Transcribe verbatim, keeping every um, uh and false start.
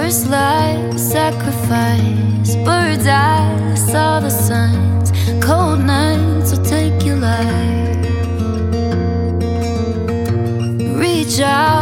First light, sacrifice. Bird's eyes saw the signs. Cold nights will take your life. Reach out.